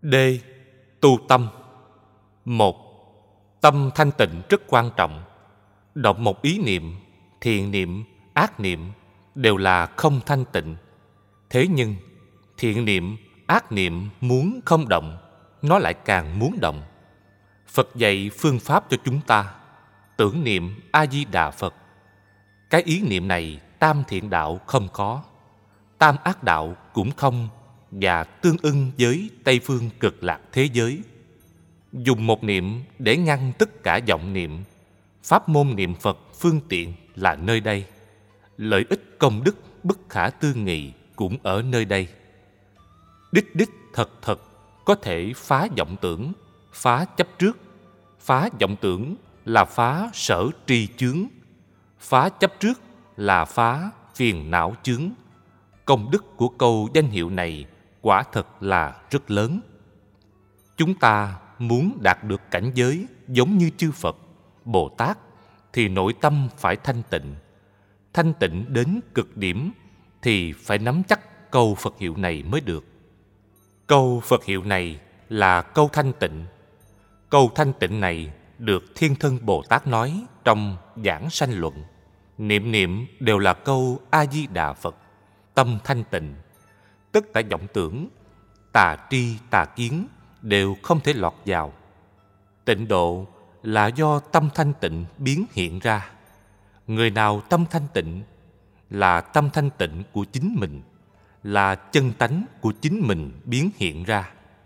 D. Tu tâm. 1. Tâm thanh tịnh rất quan trọng. Động một ý niệm, thiện niệm, ác niệm đều là không thanh tịnh. Thế nhưng thiện niệm, ác niệm muốn không động, nó lại càng muốn động. Phật dạy phương pháp cho chúng ta: tưởng niệm A-di-đà Phật. Cái ý niệm này tam thiện đạo không có, tam ác đạo cũng không, và tương ưng với Tây phương cực lạc thế giới. Dùng một niệm để ngăn tất cả vọng niệm. Pháp môn niệm Phật phương tiện là nơi đây. Lợi ích công đức bất khả tư nghị cũng ở nơi đây. Đích đích thật thật có thể phá vọng tưởng, phá chấp trước. Phá vọng tưởng là phá sở tri chướng, phá chấp trước là phá phiền não chướng. Công đức của câu danh hiệu này quả thật là rất lớn. Chúng ta muốn đạt được cảnh giới giống như chư Phật, Bồ Tát thì nội tâm phải thanh tịnh. Thanh tịnh đến cực điểm thì phải nắm chắc câu Phật hiệu này mới được. Câu Phật hiệu này là câu thanh tịnh. Câu thanh tịnh này được Thiên Thân Bồ Tát nói trong Giảng Sanh Luận. Niệm niệm đều là câu A-di-đà Phật. Tâm thanh tịnh, tất cả vọng tưởng, tà tri tà kiến đều không thể lọt vào. Tịnh độ là do tâm thanh tịnh biến hiện ra. Người nào tâm thanh tịnh là tâm thanh tịnh của chính mình, là chân tánh của chính mình biến hiện ra.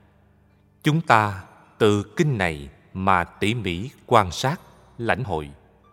Chúng ta từ kinh này mà tỉ mỉ quan sát, lãnh hội.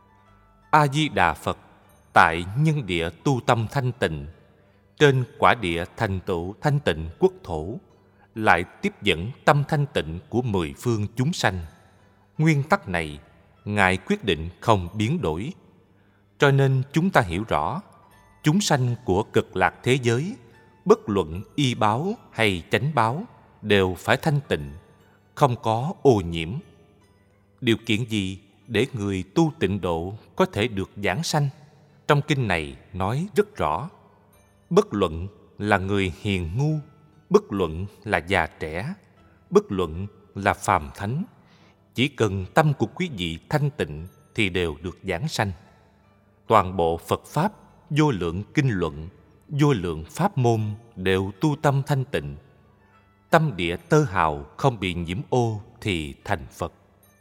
A-di-đà Phật tại nhân địa tu tâm thanh tịnh, trên quả địa thành tựu thanh tịnh quốc thổ, lại tiếp dẫn tâm thanh tịnh của mười phương chúng sanh. Nguyên tắc này Ngài quyết định không biến đổi. Cho nên chúng ta hiểu rõ, chúng sanh của cực lạc thế giới, bất luận y báo hay chánh báo, đều phải thanh tịnh, không có ô nhiễm. Điều kiện gì để người tu tịnh độ có thể được giảng sanh? Trong kinh này nói rất rõ. Bất luận là người hiền ngu, bất luận là già trẻ, bất luận là phàm thánh, chỉ cần tâm của quý vị thanh tịnh thì đều được giảng sanh. Toàn bộ Phật Pháp, vô lượng kinh luận, vô lượng pháp môn đều tu tâm thanh tịnh. Tâm địa tơ hào không bị nhiễm ô thì thành Phật.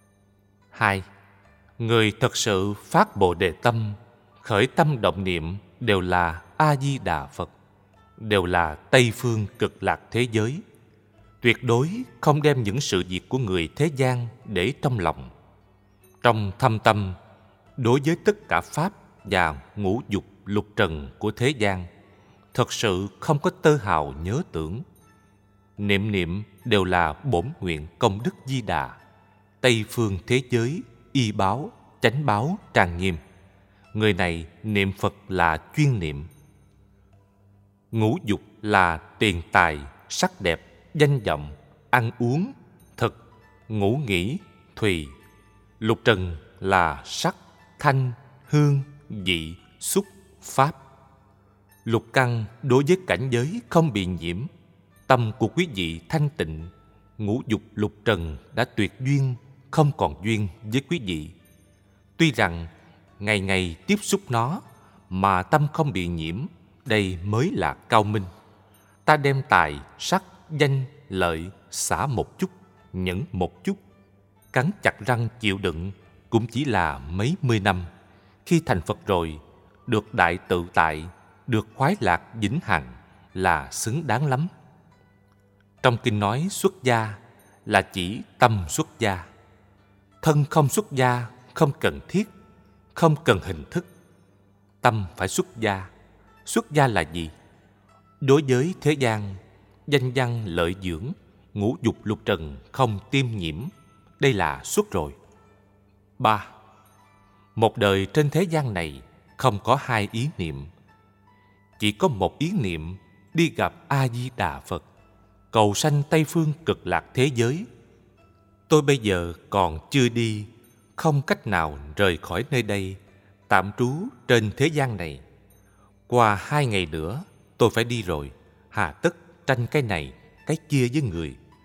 2. Người thật sự phát Bồ Đề tâm, khởi tâm động niệm đều là A-di-đà Phật, đều là Tây phương cực lạc thế giới. Tuyệt đối không đem những sự việc của người thế gian để trong lòng. Trong thâm tâm, đối với tất cả Pháp và ngũ dục lục trần của thế gian, thật sự không có tơ hào nhớ tưởng. Niệm niệm đều là bổn nguyện công đức Di Đà. Tây phương thế giới, y báo, chánh báo trang nghiêm. Người này niệm Phật là chuyên niệm. Ngũ dục là tiền tài, sắc đẹp, danh vọng, ăn uống, thực, ngủ nghỉ, thùy. Lục trần là sắc, thanh, hương, vị, xúc, pháp. Lục căn đối với cảnh giới không bị nhiễm. Tâm của quý vị thanh tịnh, ngũ dục lục trần đã tuyệt duyên, không còn duyên với quý vị. Tuy rằng ngày ngày tiếp xúc nó mà tâm không bị nhiễm, đây mới là cao minh. Ta đem tài, sắc, danh, lợi xả một chút, nhẫn một chút, cắn chặt răng chịu đựng cũng chỉ là mấy mươi năm. Khi thành Phật rồi, được đại tự tại, được khoái lạc vĩnh hằng là xứng đáng lắm. Trong kinh nói xuất gia là chỉ tâm xuất gia. Thân không xuất gia không cần thiết, không cần hình thức. Tâm phải xuất gia. Xuất gia là gì? Đối với thế gian, danh văn lợi dưỡng, ngũ dục lục trần không tiêm nhiễm, đây là xuất rồi. 3. Một đời trên thế gian này không có hai ý niệm. Chỉ có một ý niệm đi gặp A-di-đà Phật, cầu sanh Tây phương cực lạc thế giới. Tôi bây giờ còn chưa đi, không cách nào rời khỏi nơi đây, tạm trú trên thế gian này. Qua 2 ngày nữa tôi phải đi rồi, hà tất tranh cái này, cái kia với người.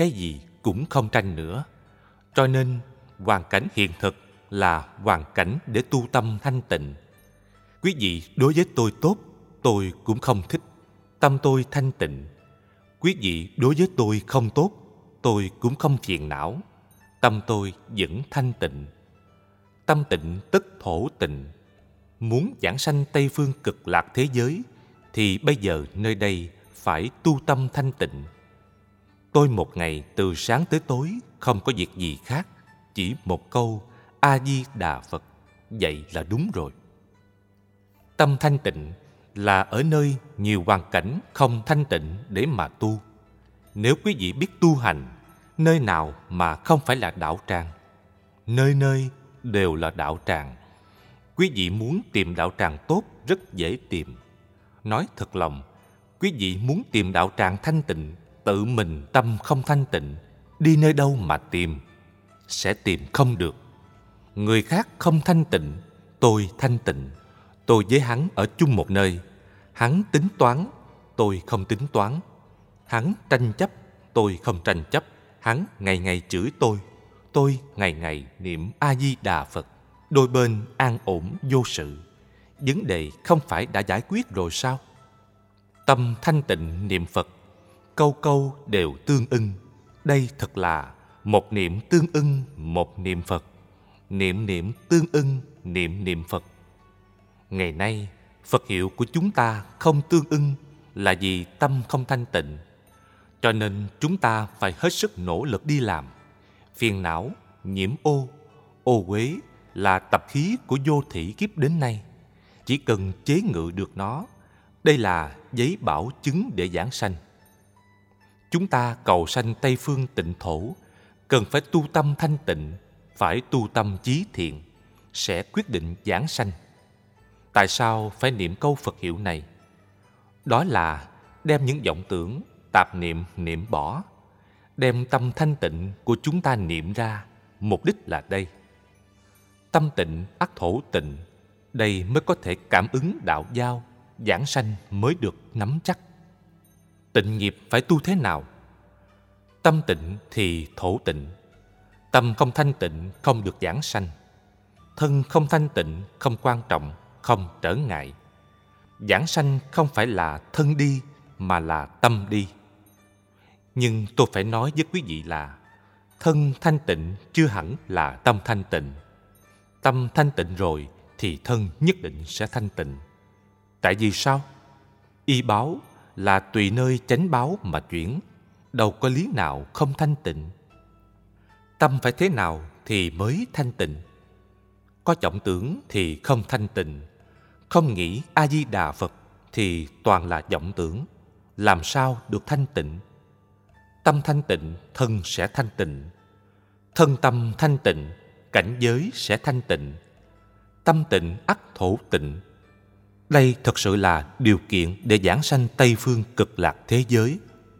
cái gì cũng không tranh nữa. Cho nên hoàn cảnh hiện thực là hoàn cảnh để tu tâm thanh tịnh. Quý vị đối với tôi tốt, tôi cũng không thích, tâm tôi thanh tịnh. Quý vị đối với tôi không tốt, tôi cũng không phiền não, tâm tôi vẫn thanh tịnh. Tâm tịnh tức thổ tịnh. Muốn giảng sanh Tây phương cực lạc thế giới thì bây giờ nơi đây phải tu tâm thanh tịnh. Tôi một ngày từ sáng tới tối không có việc gì khác, chỉ một câu A Di Đà Phật, vậy là đúng rồi. Tâm thanh tịnh là ở nơi nhiều hoàn cảnh không thanh tịnh để mà tu. Nếu quý vị biết tu hành, nơi nào mà không phải là đạo tràng? Nơi nơi đều là đạo tràng. Quý vị muốn tìm đạo tràng tốt rất dễ tìm. Nói thật lòng, quý vị muốn tìm đạo tràng thanh tịnh, tự mình tâm không thanh tịnh, đi nơi đâu mà tìm? Sẽ tìm không được. Người khác không thanh tịnh, tôi thanh tịnh. Tôi với hắn ở chung một nơi. Hắn tính toán, tôi không tính toán. Hắn tranh chấp, tôi không tranh chấp. Hắn ngày ngày chửi tôi ngày ngày niệm A Di Đà Phật. Đôi bên an ổn vô sự. Vấn đề không phải đã giải quyết rồi sao? Tâm thanh tịnh niệm Phật, câu câu đều tương ưng. Đây thật là một niệm tương ưng một niệm Phật, niệm niệm tương ưng niệm niệm Phật. Ngày nay Phật hiệu của chúng ta không tương ưng là vì tâm không thanh tịnh. Cho nên chúng ta phải hết sức nỗ lực đi làm. Phiền não, nhiễm ô uế là tập khí của vô thị kiếp đến nay. Chỉ cần chế ngự được nó, đây là giấy bảo chứng để giảng sanh. Chúng ta cầu sanh Tây phương tịnh thổ, cần phải tu tâm thanh tịnh, phải tu tâm chí thiện, sẽ quyết định giảng sanh. Tại sao phải niệm câu Phật hiệu này? Đó là đem những vọng tưởng, tạp niệm niệm bỏ, đem tâm thanh tịnh của chúng ta niệm ra. Mục đích là đây. Tâm tịnh ắt thổ tịnh, đây mới có thể cảm ứng đạo giao, giảng sanh mới được nắm chắc. Tịnh nghiệp phải tu thế nào? Tâm tịnh thì thổ tịnh. Tâm không thanh tịnh không được giảng sanh. Thân không thanh tịnh không quan trọng, không trở ngại. Giảng sanh không phải là thân đi, mà là tâm đi. Nhưng tôi phải nói với quý vị là thân thanh tịnh chưa hẳn là tâm thanh tịnh. Tâm thanh tịnh rồi thì thân nhất định sẽ thanh tịnh. Tại vì sao? Y báo là tùy nơi chánh báo mà chuyển, đâu có lý nào không thanh tịnh. Tâm phải thế nào thì mới thanh tịnh? Có vọng tưởng thì không thanh tịnh. Không nghĩ A Di Đà Phật thì toàn là vọng tưởng. Làm sao được thanh tịnh? Tâm thanh tịnh, thân sẽ thanh tịnh. Thân tâm thanh tịnh, cảnh giới sẽ thanh tịnh. Tâm tịnh ắt thổ tịnh. Đây thật sự là điều kiện để giảng sanh Tây phương cực lạc thế giới.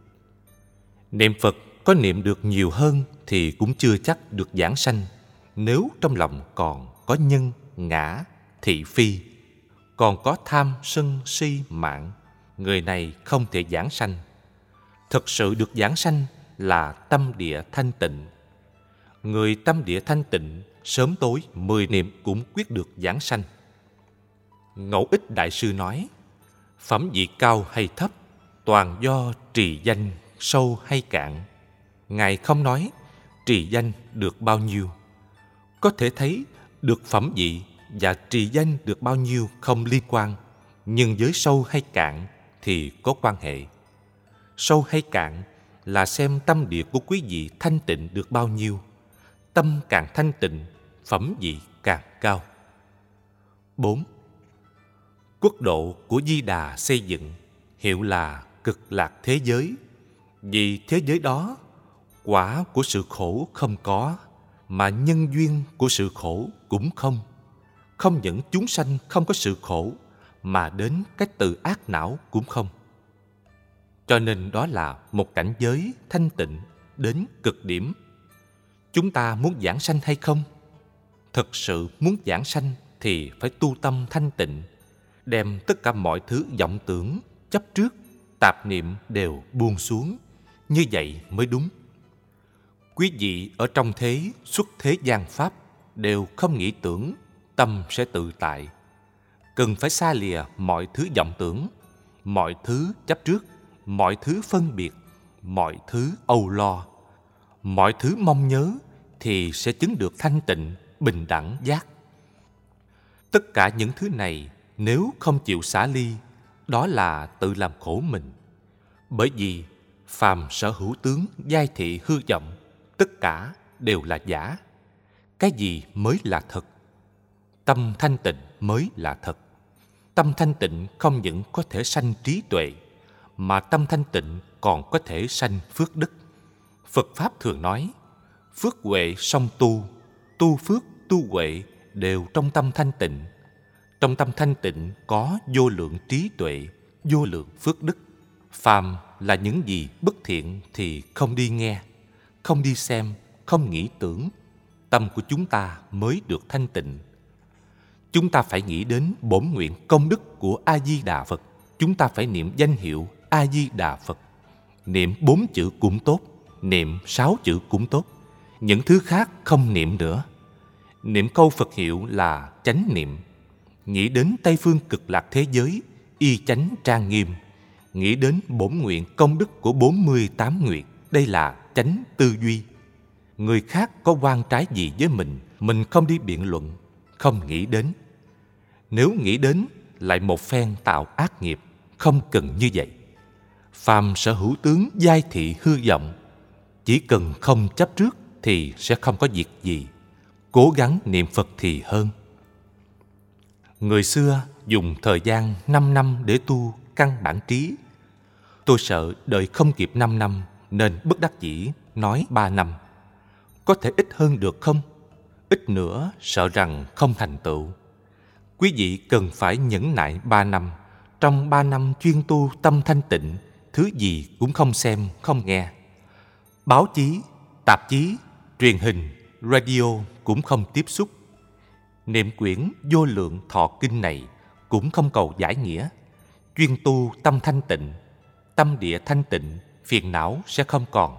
Niệm Phật có niệm được nhiều hơn thì cũng chưa chắc được giảng sanh. Nếu trong lòng còn có nhân, ngã, thị phi, còn có tham, sân, si, mạng, người này không thể giảng sanh. Thực sự được giảng sanh là tâm địa thanh tịnh. Người tâm địa thanh tịnh, sớm tối 10 niệm cũng quyết được giảng sanh. Ngẫu Ích Đại Sư nói, phẩm vị cao hay thấp, toàn do trì danh sâu hay cạn. Ngài không nói trì danh được bao nhiêu. Có thể thấy được phẩm vị và trì danh được bao nhiêu không liên quan, nhưng với sâu hay cạn thì có quan hệ. Sâu hay cạn là xem tâm địa của quý vị thanh tịnh được bao nhiêu. Tâm càng thanh tịnh, phẩm vị càng cao. 4. Quốc độ của Di Đà xây dựng hiệu là cực lạc thế giới. Vì thế giới đó, quả của sự khổ không có, mà nhân duyên của sự khổ cũng không. Không những chúng sanh không có sự khổ, mà đến cái từ ác não cũng không. Cho nên đó là một cảnh giới thanh tịnh đến cực điểm. Chúng ta muốn giảng sanh hay không? Thực sự muốn giảng sanh thì phải tu tâm thanh tịnh, đem tất cả mọi thứ vọng tưởng, chấp trước, tạp niệm đều buông xuống. Như vậy mới đúng. Quý vị ở trong thế xuất thế gian pháp đều không nghĩ tưởng, tâm sẽ tự tại. Cần phải xa lìa mọi thứ vọng tưởng, mọi thứ chấp trước, mọi thứ phân biệt, mọi thứ âu lo, mọi thứ mong nhớ, thì sẽ chứng được thanh tịnh, bình đẳng giác. Tất cả những thứ này nếu không chịu xả ly, đó là tự làm khổ mình. Bởi vì phàm sở hữu tướng, giai thị, hư vọng, tất cả đều là giả. Cái gì mới là thật? Tâm thanh tịnh mới là thật. Tâm thanh tịnh không những có thể sanh trí tuệ, mà tâm thanh tịnh còn có thể sanh phước đức. Phật Pháp thường nói, phước huệ song tu, tu phước, tu huệ đều trong tâm thanh tịnh. Trong tâm thanh tịnh có vô lượng trí tuệ, vô lượng phước đức. Phàm là những gì bất thiện thì không đi nghe, không đi xem, không nghĩ tưởng. Tâm của chúng ta mới được thanh tịnh. Chúng ta phải nghĩ đến bổn nguyện công đức của A-di-đà Phật. Chúng ta phải niệm danh hiệu A-di-đà Phật. Niệm 4 chữ cũng tốt, niệm 6 chữ cũng tốt. Những thứ khác không niệm nữa. Niệm câu Phật hiệu là chánh niệm. Nghĩ đến Tây phương cực lạc thế giới, y chánh trang nghiêm. Nghĩ đến bổn nguyện công đức của 48 nguyện. Đây là chánh tư duy. Người khác có oan trái gì với mình không đi biện luận, không nghĩ đến. Nếu nghĩ đến, lại một phen tạo ác nghiệp, không cần như vậy. Phàm sở hữu tướng, giai thị, hư vọng, chỉ cần không chấp trước thì sẽ không có việc gì. Cố gắng niệm Phật thì hơn. Người xưa dùng thời gian 5 năm để tu căn bản trí. Tôi sợ đợi không kịp 5 năm nên bất đắc dĩ nói 3 năm. Có thể ít hơn được không? Ít nữa sợ rằng không thành tựu. Quý vị cần phải nhẫn nại 3 năm. Trong 3 năm chuyên tu tâm thanh tịnh, thứ gì cũng không xem, không nghe. Báo chí, tạp chí, truyền hình, radio cũng không tiếp xúc. Niệm quyển vô lượng thọ kinh này cũng không cầu giải nghĩa. Chuyên tu tâm thanh tịnh, tâm địa thanh tịnh, phiền não sẽ không còn.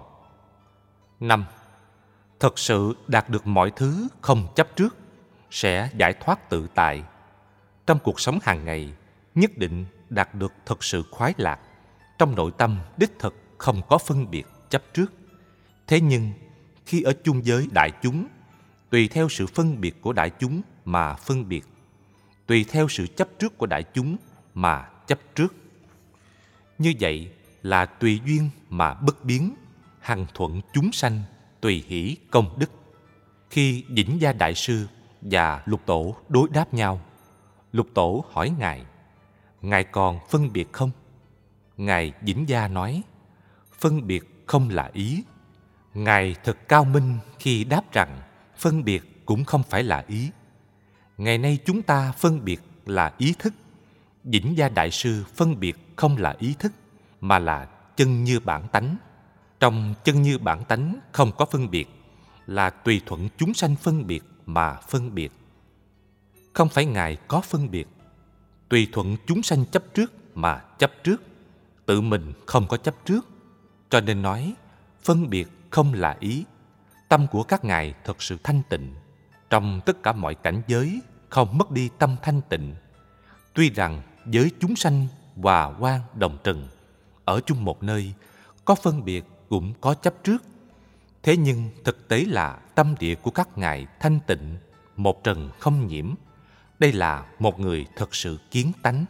5. Thật sự đạt được mọi thứ không chấp trước, sẽ giải thoát tự tại. Trong cuộc sống hàng ngày, nhất định đạt được thật sự khoái lạc. Trong nội tâm đích thực không có phân biệt chấp trước. Thế nhưng, khi ở chung giới đại chúng, tùy theo sự phân biệt của đại chúng mà phân biệt, tùy theo sự chấp trước của đại chúng mà chấp trước. Như vậy là tùy duyên mà bất biến, hằng thuận chúng sanh, tùy hỷ công đức. Khi Vĩnh Gia Đại Sư và Lục Tổ đối đáp nhau, Lục Tổ hỏi Ngài còn phân biệt không? Ngài Vĩnh Gia nói, phân biệt không là ý. Ngài thật cao minh khi đáp rằng phân biệt cũng không phải là ý. Ngày nay chúng ta phân biệt là ý thức. Vĩnh Gia Đại Sư phân biệt không là ý thức, mà là chân như bản tánh. Trong chân như bản tánh không có phân biệt, là tùy thuận chúng sanh phân biệt mà phân biệt. Không phải Ngài có phân biệt, tùy thuận chúng sanh chấp trước mà chấp trước, tự mình không có chấp trước. Cho nên nói, phân biệt không là ý. Tâm của các Ngài thật sự thanh tịnh. Trong tất cả mọi cảnh giới, không mất đi tâm thanh tịnh. Tuy rằng với chúng sanh hòa quang đồng trần, ở chung một nơi, có phân biệt cũng có chấp trước. Thế nhưng thực tế là tâm địa của các Ngài thanh tịnh, một trần không nhiễm. Đây là một người thật sự kiến tánh.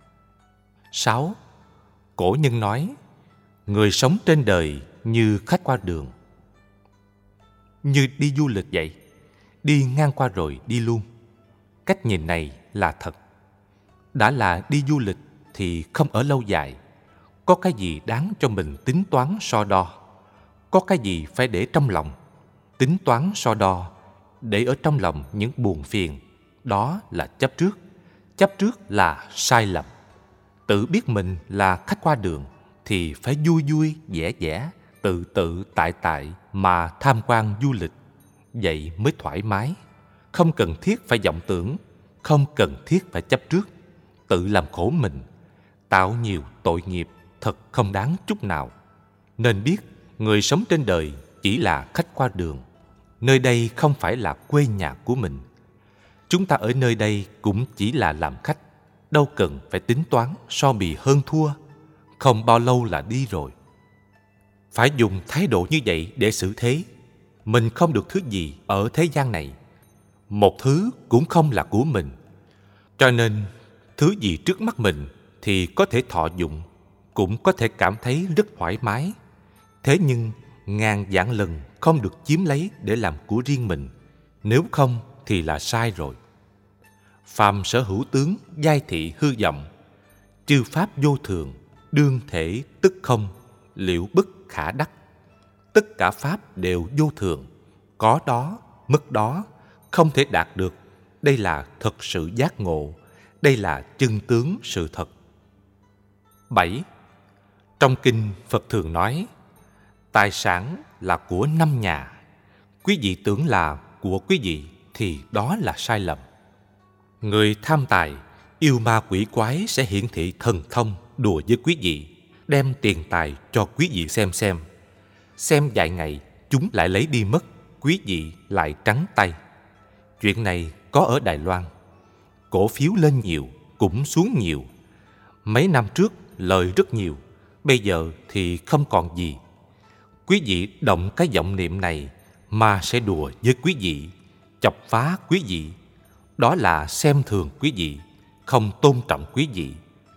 6. Cổ nhân nói, người sống trên đời như khách qua đường. Như đi du lịch vậy, đi ngang qua rồi đi luôn. Cách nhìn này là thật. Đã là đi du lịch thì không ở lâu dài. Có cái gì đáng cho mình tính toán so đo? Có cái gì phải để trong lòng? Tính toán so đo, để ở trong lòng những buồn phiền, đó là chấp trước. Chấp trước là sai lầm. Tự biết mình là khách qua đường thì phải vui vui, vẻ vẻ, tự tự tại tại mà tham quan du lịch. Vậy mới thoải mái. Không cần thiết phải vọng tưởng, không cần thiết phải chấp trước, tự làm khổ mình, tạo nhiều tội nghiệp thật không đáng chút nào. Nên biết người sống trên đời chỉ là khách qua đường. Nơi đây không phải là quê nhà của mình. Chúng ta ở nơi đây cũng chỉ là làm khách, đâu cần phải tính toán so bì hơn thua. Không bao lâu là đi rồi. Phải dùng thái độ như vậy để xử thế. Mình không được thứ gì ở thế gian này. Một thứ cũng không là của mình. Cho nên, thứ gì trước mắt mình thì có thể thọ dụng, cũng có thể cảm thấy rất thoải mái. Thế nhưng, ngàn vạn lần không được chiếm lấy để làm của riêng mình. Nếu không thì là sai rồi. Phàm sở hữu tướng, giai thị hư vọng. Chư pháp vô thường, đương thể tức không, liệu bất khả đắc. Tất cả pháp đều vô thường, có đó, mất đó, không thể đạt được. Đây là thật sự giác ngộ, đây là chân tướng sự thật. 7. Trong kinh Phật thường nói, tài sản là của 5 nhà. Quý vị tưởng là của quý vị thì đó là sai lầm. Người tham tài, yêu ma quỷ quái sẽ hiển thị thần thông đùa với quý vị, đem tiền tài cho quý vị xem. Xem vài ngày, chúng lại lấy đi mất, quý vị lại trắng tay. Chuyện này có ở Đài Loan. Cổ phiếu lên nhiều, cũng xuống nhiều. Mấy năm trước lời rất nhiều, bây giờ thì không còn gì. Quý vị động cái vọng niệm này mà sẽ đùa với quý vị, chọc phá quý vị. Đó là xem thường quý vị, không tôn trọng quý vị.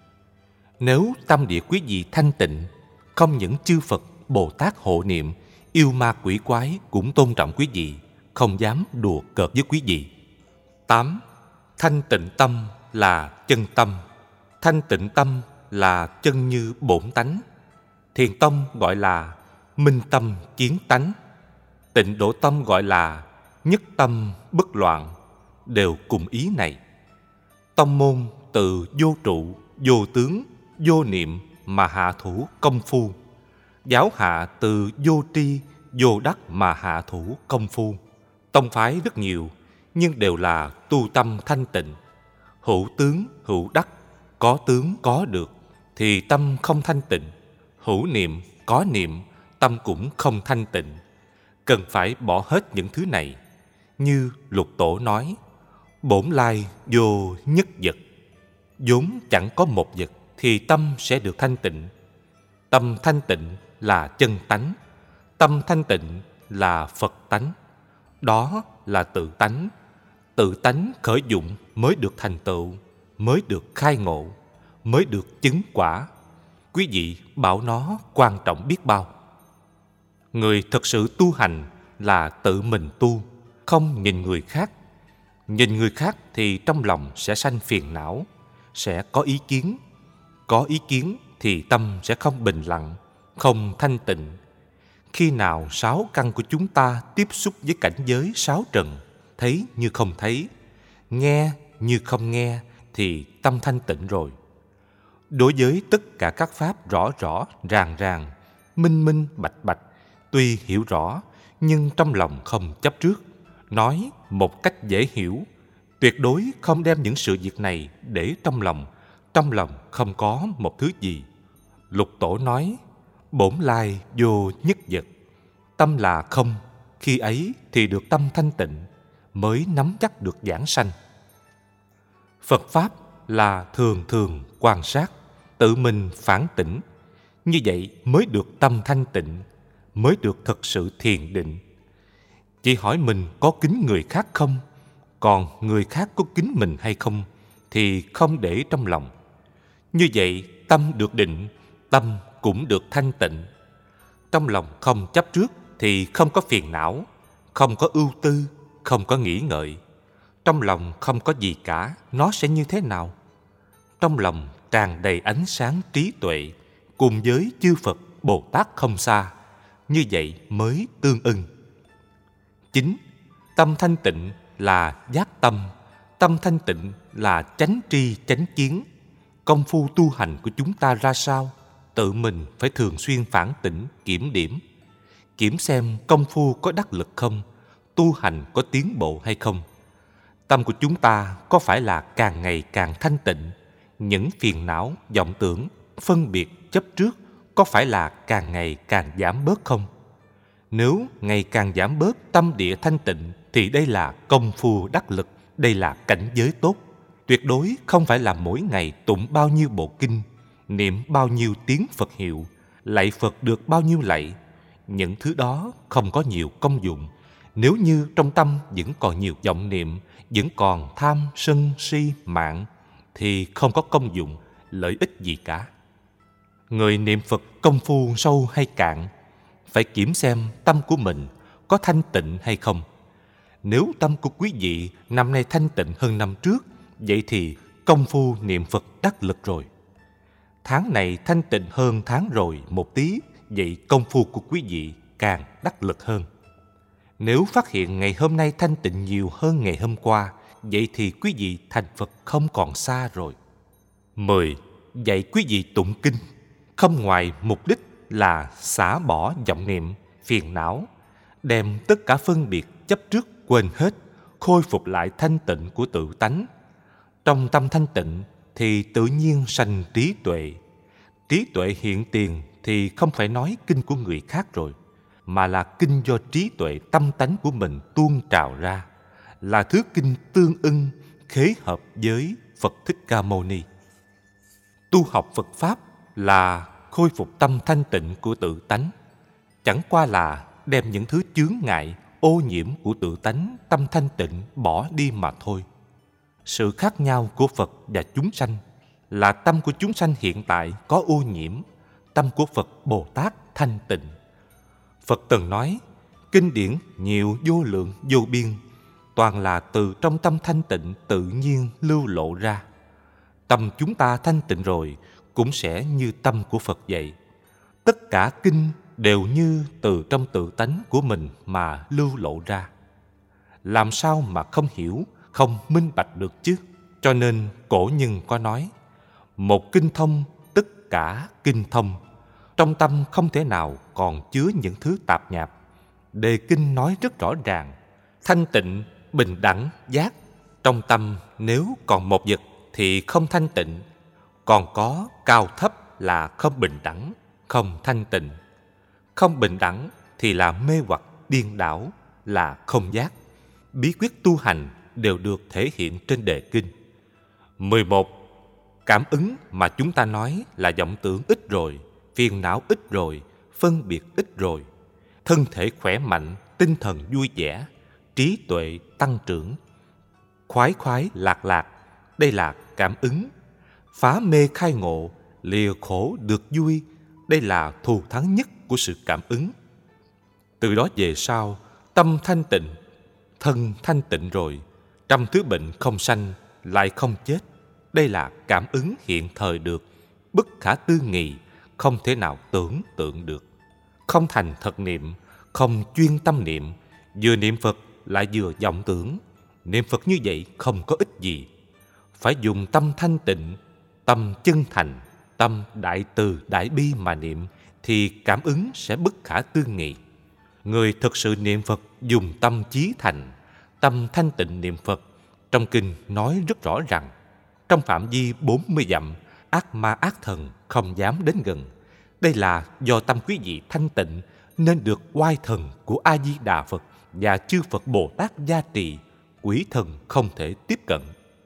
Nếu tâm địa quý vị thanh tịnh, không những chư Phật, Bồ Tát hộ niệm, yêu ma quỷ quái cũng tôn trọng quý vị, không dám đùa cợt với quý vị. 8. Thanh tịnh tâm là chân tâm. Thanh tịnh tâm là chân như bổn tánh. Thiền tông gọi là minh tâm kiến tánh. Tịnh độ tâm gọi là nhất tâm bất loạn, đều cùng ý này. Tông môn từ vô trụ, vô tướng, vô niệm mà hạ thủ công phu. Giáo hạ từ vô tri, vô đắc mà hạ thủ công phu. Tông phái rất nhiều, nhưng đều là tu tâm thanh tịnh. Hữu tướng, hữu đắc, có tướng, có được, thì tâm không thanh tịnh. Hữu niệm, có niệm, tâm cũng không thanh tịnh. Cần phải bỏ hết những thứ này. Như Lục Tổ nói, bổn lai vô nhất vật. vốn chẳng có một vật thì tâm sẽ được thanh tịnh. Tâm thanh tịnh là chân tánh. Tâm thanh tịnh là Phật tánh. Đó là tự tánh. Tự tánh khởi dụng mới được thành tựu, mới được khai ngộ, mới được chứng quả. Quý vị bảo nó quan trọng biết bao. Người thực sự tu hành là tự mình tu, không nhìn người khác. Nhìn người khác thì trong lòng sẽ sanh phiền não, sẽ có ý kiến. Có ý kiến thì tâm sẽ không bình lặng, không thanh tịnh. Khi nào sáu căn của chúng ta tiếp xúc với cảnh giới sáu trần, thấy như không thấy, nghe như không nghe, thì tâm thanh tịnh rồi. Đối với tất cả các pháp rõ rõ, ràng ràng, minh minh, bạch bạch, tuy hiểu rõ, nhưng trong lòng không chấp trước, nói một cách dễ hiểu, tuyệt đối không đem những sự việc này để trong lòng không có một thứ gì. Lục Tổ nói, bổn lai vô nhất vật. Tâm là không, khi ấy thì được tâm thanh tịnh, mới nắm chắc được giảng sanh. Phật Pháp là thường thường quan sát, tự mình phản tỉnh. Như vậy mới được tâm thanh tịnh, mới được thực sự thiền định. Chỉ hỏi mình có kính người khác không, còn người khác có kính mình hay không, thì không để trong lòng. Như vậy tâm được định, tâm cũng được thanh tịnh. Trong lòng không chấp trước thì không có phiền não, không có ưu tư, không có nghĩ ngợi. Trong lòng không có gì cả, nó sẽ như thế nào? Trong lòng tràn đầy ánh sáng trí tuệ, cùng với chư Phật, Bồ Tát không xa. Như vậy mới tương ưng. 9. Tâm thanh tịnh là giác tâm. Tâm thanh tịnh là chánh tri chánh kiến. Công phu tu hành của chúng ta ra sao? Tự mình phải thường xuyên phản tỉnh, kiểm điểm. Kiểm xem công phu có đắc lực không? Tu hành có tiến bộ hay không? Tâm của chúng ta có phải là càng ngày càng thanh tịnh? Những phiền não, vọng tưởng, phân biệt, chấp trước có phải là càng ngày càng giảm bớt không? Nếu ngày càng giảm bớt tâm địa thanh tịnh thì đây là công phu đắc lực, đây là cảnh giới tốt. Tuyệt đối không phải là mỗi ngày tụng bao nhiêu bộ kinh, niệm bao nhiêu tiếng Phật hiệu, lạy Phật được bao nhiêu lạy. Những thứ đó không có nhiều công dụng. Nếu như trong tâm vẫn còn nhiều vọng niệm, vẫn còn tham, sân, si, mạng, thì không có công dụng, lợi ích gì cả. Người niệm Phật công phu sâu hay cạn, phải kiểm xem tâm của mình có thanh tịnh hay không. Nếu tâm của quý vị năm nay thanh tịnh hơn năm trước, vậy thì công phu niệm Phật đắc lực rồi. Tháng này thanh tịnh hơn tháng rồi một tí, vậy công phu của quý vị càng đắc lực hơn. Nếu phát hiện ngày hôm nay thanh tịnh nhiều hơn ngày hôm qua, vậy thì quý vị thành Phật không còn xa rồi. 10. Dạy quý vị tụng kinh không ngoài mục đích là xả bỏ vọng niệm, phiền não, đem tất cả phân biệt chấp trước quên hết, khôi phục lại thanh tịnh của tự tánh. Trong tâm thanh tịnh thì tự nhiên sanh trí tuệ. Trí tuệ hiện tiền thì không phải nói kinh của người khác rồi, mà là kinh do trí tuệ tâm tánh của mình tuôn trào ra, là thứ kinh tương ưng, khế hợp với Phật Thích Ca Mâu Ni. Tu học Phật Pháp là khôi phục tâm thanh tịnh của tự tánh, chẳng qua là đem những thứ chướng ngại, ô nhiễm của tự tánh tâm thanh tịnh bỏ đi mà thôi. Sự khác nhau của Phật và chúng sanh là tâm của chúng sanh hiện tại có ô nhiễm, tâm của Phật Bồ Tát thanh tịnh. Phật từng nói, kinh điển nhiều vô lượng vô biên, toàn là từ trong tâm thanh tịnh tự nhiên lưu lộ ra. Tâm chúng ta thanh tịnh rồi cũng sẽ như tâm của Phật vậy. Tất cả kinh đều như từ trong tự tánh của mình mà lưu lộ ra. Làm sao mà không hiểu, không minh bạch được chứ? Cho nên cổ nhân có nói, một kinh thông, tất cả kinh thông. Trong tâm không thể nào còn chứa những thứ tạp nhạp. Đề kinh nói rất rõ ràng, thanh tịnh, bình đẳng, giác. Trong tâm nếu còn một vật thì không thanh tịnh, còn có cao thấp là không bình đẳng, không thanh tịnh. Không bình đẳng thì là mê hoặc điên đảo, là không giác. Bí quyết tu hành đều được thể hiện trên đề kinh. 11. Cảm ứng mà chúng ta nói là vọng tưởng ít rồi, phiền não ít rồi, phân biệt ít rồi. Thân thể khỏe mạnh, tinh thần vui vẻ, trí tuệ tăng trưởng, khoái khoái lạc lạc. Đây là cảm ứng. Phá mê khai ngộ, lìa khổ được vui. Đây là thù thắng nhất của sự cảm ứng. Từ đó về sau, tâm thanh tịnh, thân thanh tịnh rồi, trăm thứ bệnh không sanh, lại không chết. Đây là cảm ứng hiện thời được, bất khả tư nghị, không thể nào tưởng tượng được. Không thành thật niệm, không chuyên tâm niệm, vừa niệm Phật lại vừa vọng tưởng. Niệm Phật như vậy không có ích gì. Phải dùng tâm thanh tịnh, tâm chân thành, tâm đại từ đại bi mà niệm, thì cảm ứng sẽ bất khả tư nghị. Người thực sự niệm Phật dùng tâm chí thành, tâm thanh tịnh niệm Phật. Trong kinh nói rất rõ rằng, trong phạm vi 40 dặm, ác ma ác thần không dám đến gần. Đây là do tâm quý vị thanh tịnh nên được oai thần của A-di-đà Phật và chư Phật Bồ Tát gia trì, quỷ thần không thể tiếp cận.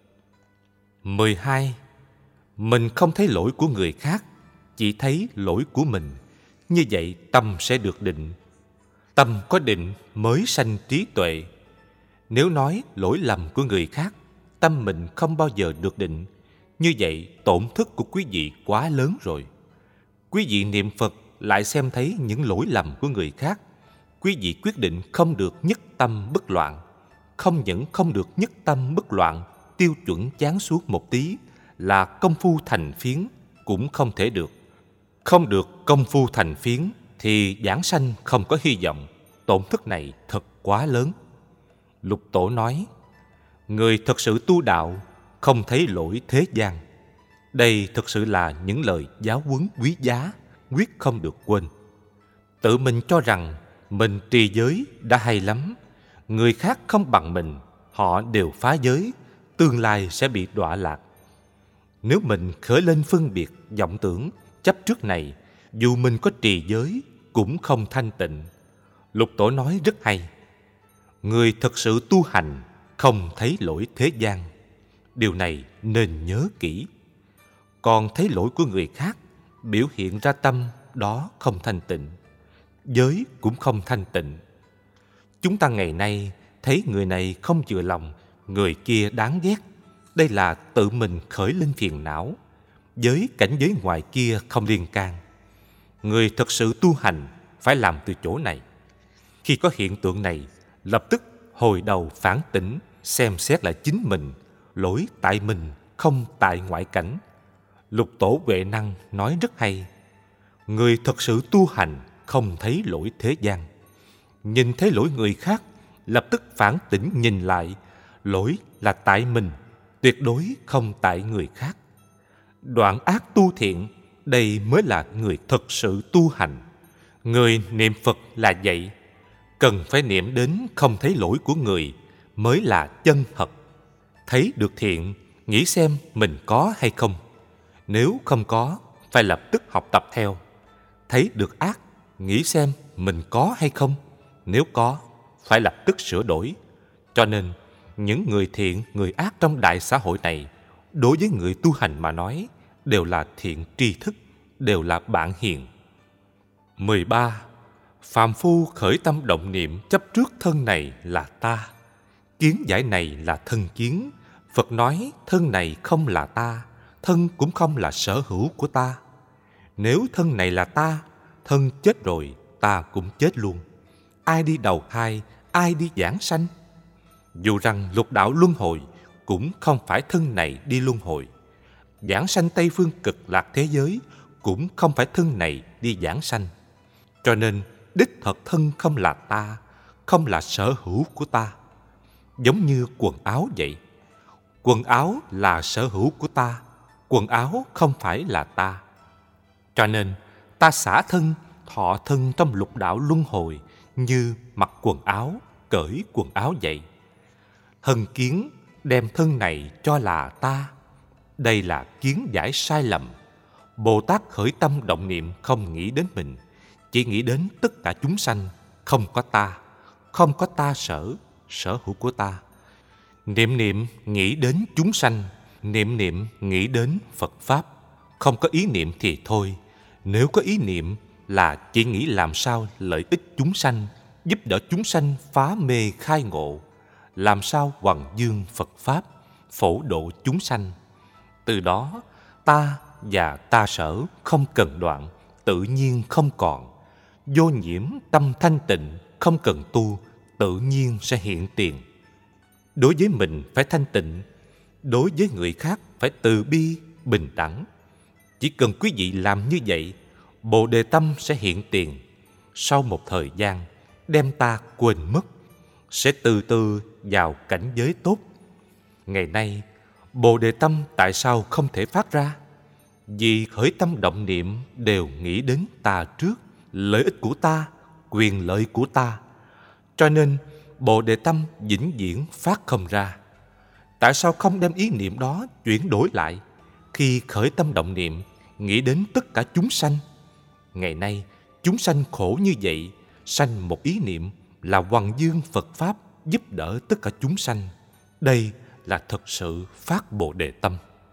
12. Mình không thấy lỗi của người khác, chỉ thấy lỗi của mình. Như vậy tâm sẽ được định. Tâm có định mới sanh trí tuệ. Nếu nói lỗi lầm của người khác, tâm mình không bao giờ được định. Như vậy tổn thất của quý vị quá lớn rồi. Quý vị niệm Phật lại xem thấy những lỗi lầm của người khác, quý vị quyết định không được nhất tâm bất loạn. Không những không được nhất tâm bất loạn, tiêu chuẩn chán suốt một tí, là công phu thành phiến cũng không thể được. Không được công phu thành phiến thì giảng sanh không có hy vọng. Tổn thất này thật quá lớn. Lục Tổ nói, người thật sự tu đạo không thấy lỗi thế gian. Đây thực sự là những lời giáo huấn quý giá, quyết không được quên. Tự mình cho rằng mình trì giới đã hay lắm, người khác không bằng mình, họ đều phá giới, tương lai sẽ bị đọa lạc. Nếu mình khởi lên phân biệt, vọng tưởng, chấp trước này, dù mình có trì giới cũng không thanh tịnh. Lục Tổ nói rất hay: người thực sự tu hành không thấy lỗi thế gian. Điều này nên nhớ kỹ. Còn thấy lỗi của người khác biểu hiện ra tâm đó không thanh tịnh, giới cũng không thanh tịnh. Chúng ta ngày nay thấy người này không vừa lòng, người kia đáng ghét, đây là tự mình khởi lên phiền não. Với cảnh giới ngoài kia không liên can. Người thực sự tu hành phải làm từ chỗ này. Khi có hiện tượng này, lập tức hồi đầu phản tỉnh, xem xét lại chính mình, lỗi tại mình, không tại ngoại cảnh. Lục Tổ Huệ Năng nói rất hay: người thực sự tu hành không thấy lỗi thế gian. Nhìn thấy lỗi người khác, lập tức phản tỉnh nhìn lại, lỗi là tại mình, tuyệt đối không tại người khác. Đoạn ác tu thiện, đây mới là người thực sự tu hành. Người niệm Phật là vậy, cần phải niệm đến không thấy lỗi của người mới là chân thật. Thấy được thiện, nghĩ xem mình có hay không. Nếu không có, phải lập tức học tập theo. Thấy được ác, nghĩ xem mình có hay không. Nếu có, phải lập tức sửa đổi. Cho nên, những người thiện, người ác trong đại xã hội này, đối với người tu hành mà nói, đều là thiện tri thức, đều là bạn hiền. 13. Phàm phu khởi tâm động niệm chấp trước thân này là ta. Kiến giải này là thân kiến. Phật nói thân này không là ta, thân cũng không là sở hữu của ta. Nếu thân này là ta, thân chết rồi, ta cũng chết luôn. Ai đi đầu thai, ai đi giảng sanh? Dù rằng lục đạo luân hồi, cũng không phải thân này đi luân hồi. Giảng sanh Tây Phương Cực Lạc thế giới, cũng không phải thân này đi giảng sanh. Cho nên, đích thật thân không là ta, không là sở hữu của ta. Giống như quần áo vậy. Quần áo là sở hữu của ta, quần áo không phải là ta. Cho nên, ta xả thân, thọ thân trong lục đạo luân hồi như mặc quần áo, cởi quần áo vậy. Thân kiến đem thân này cho là ta. Đây là kiến giải sai lầm. Bồ Tát khởi tâm động niệm không nghĩ đến mình, chỉ nghĩ đến tất cả chúng sanh, không có ta, không có ta sở hữu của ta. Niệm niệm nghĩ đến chúng sanh, niệm niệm nghĩ đến Phật Pháp. Không có ý niệm thì thôi. Nếu có ý niệm là chỉ nghĩ làm sao lợi ích chúng sanh, giúp đỡ chúng sanh phá mê khai ngộ, làm sao hoằng dương Phật Pháp, phổ độ chúng sanh. Từ đó, ta và ta sở không cần đoạn, tự nhiên không còn. Vô nhiễm tâm thanh tịnh, không cần tu, tự nhiên sẽ hiện tiền. Đối với mình phải thanh tịnh, đối với người khác phải từ bi, bình đẳng. Chỉ cần quý vị làm như vậy, Bồ Đề tâm sẽ hiện tiền. Sau một thời gian, đem ta quên mất, sẽ từ từ vào cảnh giới tốt. Ngày nay, Bồ Đề tâm tại sao không thể phát ra? Vì khởi tâm động niệm đều nghĩ đến ta trước, lợi ích của ta, quyền lợi của ta. Cho nên, Bồ Đề tâm vĩnh viễn phát không ra. Tại sao không đem ý niệm đó chuyển đổi lại? Khi khởi tâm động niệm, nghĩ đến tất cả chúng sanh. Ngày nay, chúng sanh khổ như vậy, sanh một ý niệm là hoằng dương Phật Pháp, giúp đỡ tất cả chúng sanh. Đây là thực sự phát Bồ Đề tâm.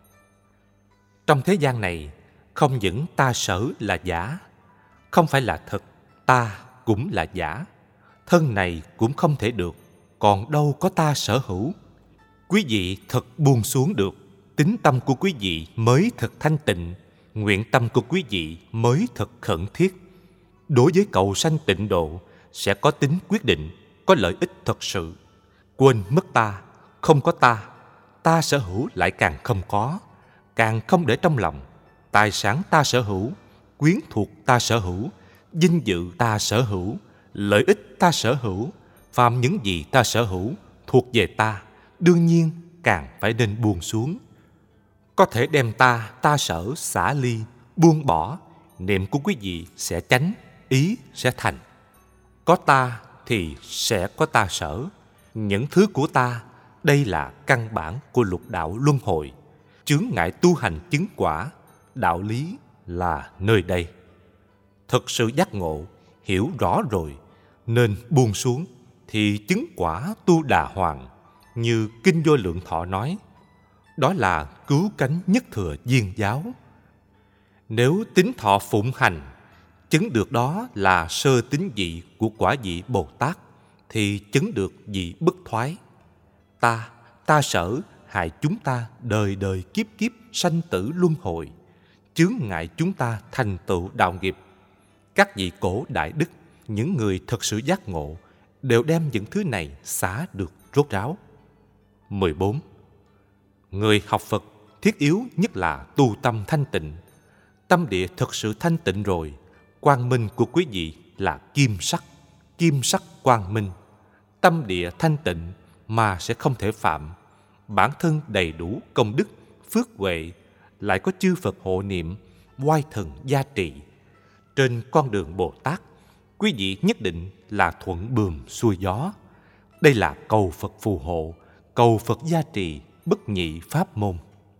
Trong thế gian này, không những ta sở là giả, không phải là thật, ta cũng là giả. Thân này cũng không thể được, còn đâu có ta sở hữu. Quý vị thật buông xuống được, tín tâm của quý vị mới thật thanh tịnh, nguyện tâm của quý vị mới thật khẩn thiết. Đối với cầu sanh tịnh độ, sẽ có tính quyết định, có lợi ích thật sự. Quên mất ta, không có ta, ta sở hữu lại càng không có, càng không để trong lòng. Tài sản ta sở hữu, quyến thuộc ta sở hữu, vinh dự ta sở hữu, lợi ích ta sở hữu, phàm những gì ta sở hữu thuộc về ta, đương nhiên càng phải nên buông xuống. Có thể đem ta sở xả ly, buông bỏ, niệm của quý vị sẽ chánh, ý sẽ thành. Có ta thì sẽ có ta sở. Những thứ của ta, đây là căn bản của lục đạo luân hồi. Chướng ngại tu hành chứng quả, đạo lý là nơi đây. Thực sự giác ngộ, hiểu rõ rồi, nên buông xuống thì chứng quả Tu Đà Hoàng, như Kinh Vô Lượng Thọ nói. Đó là cứu cánh nhất thừa viên giáo. Nếu tín thọ phụng hành, chứng được đó là sơ tín vị của quả vị Bồ Tát, thì chứng được vị bất thoái. Ta sở hại chúng ta đời đời kiếp kiếp sanh tử luân hồi, chướng ngại chúng ta thành tựu đạo nghiệp. Các vị cổ đại đức, những người thật sự giác ngộ, đều đem những thứ này xả được rốt ráo. 14. Người học Phật thiết yếu nhất là tu tâm thanh tịnh. Tâm địa thật sự thanh tịnh rồi, quang minh của quý vị là kim sắc quang minh. Tâm địa thanh tịnh mà sẽ không thể phạm, bản thân đầy đủ công đức, phước huệ, lại có chư Phật hộ niệm, oai thần gia trì. Trên con đường Bồ Tát, quý vị nhất định là thuận buồm xuôi gió. Đây là cầu Phật phù hộ, cầu Phật gia trì, bất nhị pháp môn.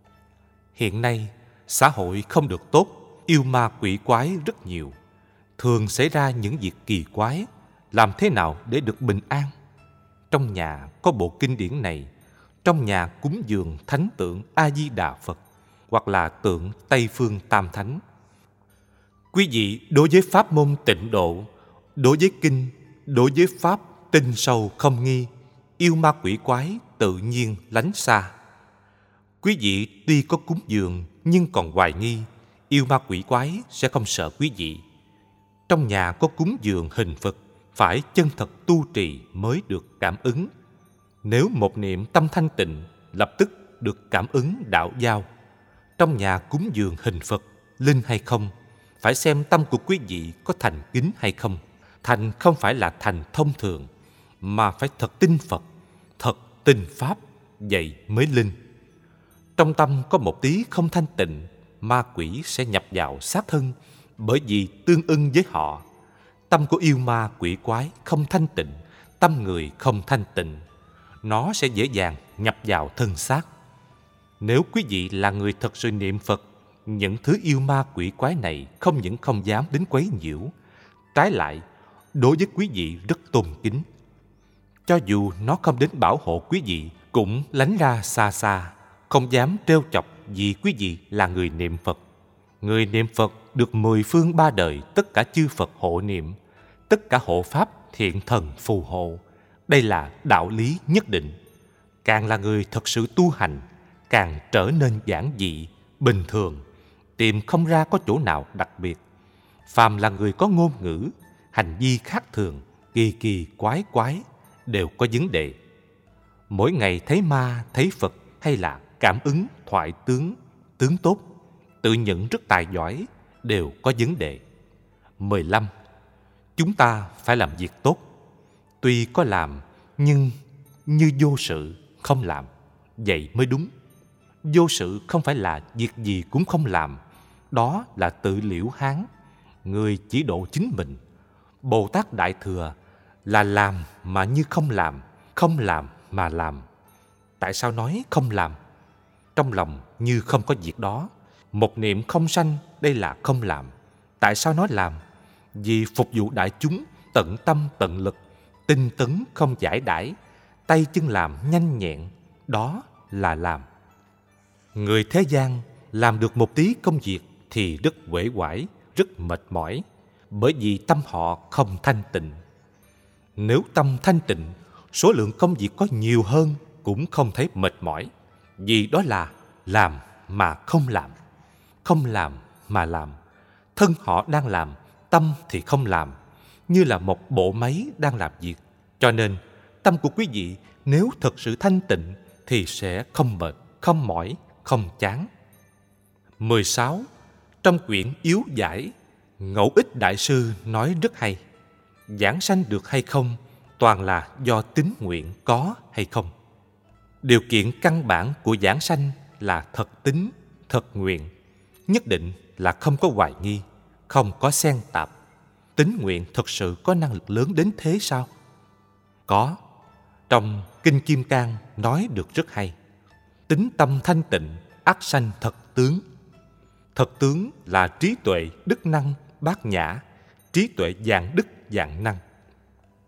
Hiện nay, xã hội không được tốt, yêu ma quỷ quái rất nhiều. Thường xảy ra những việc kỳ quái, làm thế nào để được bình an? Trong nhà có bộ kinh điển này, trong nhà cúng dường thánh tượng A-di-đà Phật hoặc là tượng Tây Phương Tam Thánh. Quý vị đối với pháp môn tịnh độ, đối với kinh, đối với pháp tinh sâu không nghi, yêu ma quỷ quái tự nhiên lánh xa. Quý vị tuy có cúng dường nhưng còn hoài nghi, yêu ma quỷ quái sẽ không sợ quý vị. Trong nhà có cúng dường hình Phật, phải chân thật tu trì mới được cảm ứng. Nếu một niệm tâm thanh tịnh, lập tức được cảm ứng đạo giao. Trong nhà cúng dường hình Phật, linh hay không, phải xem tâm của quý vị có thành kính hay không. Thành không phải là thành thông thường, mà phải thật tin Phật, thật tin Pháp, vậy mới linh. Trong tâm có một tí không thanh tịnh, ma quỷ sẽ nhập vào xác thân, bởi vì tương ưng với họ. Tâm của yêu ma quỷ quái không thanh tịnh, tâm người không thanh tịnh, nó sẽ dễ dàng nhập vào thân xác. Nếu quý vị là người thật sự niệm Phật, những thứ yêu ma quỷ quái này không những không dám đến quấy nhiễu, trái lại, đối với quý vị rất tôn kính. Cho dù nó không đến bảo hộ quý vị, cũng lánh ra xa xa, không dám trêu chọc vì quý vị là người niệm Phật. Người niệm Phật được 10 phương 3 đời tất cả chư Phật hộ niệm, tất cả hộ pháp thiện thần phù hộ. Đây là đạo lý nhất định. Càng là người thật sự tu hành, càng trở nên giản dị, bình thường, tìm không ra có chỗ nào đặc biệt. Phàm là người có ngôn ngữ, hành vi khác thường, kỳ kỳ quái quái, đều có vấn đề. Mỗi ngày thấy ma, thấy Phật hay là cảm ứng, thoại tướng tốt, tự nhận rất tài giỏi, đều có vấn đề. 15. Chúng ta phải làm việc tốt. Tuy có làm, nhưng như vô sự, không làm. Vậy mới đúng. Vô sự không phải là việc gì cũng không làm. Đó là tự liễu hán. Người chỉ độ chính mình. Bồ Tát Đại Thừa là làm mà như không làm, không làm mà làm. Tại sao nói không làm? Trong lòng như không có việc đó. Một niệm không sanh, đây là không làm. Tại sao nói làm? Vì phục vụ đại chúng, tận tâm tận lực, tinh tấn không giải đãi, tay chân làm nhanh nhẹn, đó là làm. Người thế gian làm được một tí công việc thì rất uể oải, rất mệt mỏi, bởi vì tâm họ không thanh tịnh. Nếu tâm thanh tịnh, số lượng công việc có nhiều hơn cũng không thấy mệt mỏi, vì đó là làm mà không làm, không làm mà làm. Thân họ đang làm, tâm thì không làm, như là một bộ máy đang làm việc. Cho nên, tâm của quý vị nếu thật sự thanh tịnh thì sẽ không mệt, không mỏi, không chán. 16. Trong quyển Yếu Giải, Ngẫu Ích Đại Sư nói rất hay. Giảng sanh được hay không, toàn là do tín nguyện có hay không. Điều kiện căn bản của giảng sanh là thật tín, thật nguyện. Nhất định là không có hoài nghi, không có xen tạp. Tín nguyện thật sự có năng lực lớn đến thế sao? Có. Trong Kinh Kim Cang nói được rất hay. Tính tâm thanh tịnh, ắt sanh thật tướng. Thật tướng là trí tuệ, đức năng, bát nhã, trí tuệ dạng đức, dạng năng.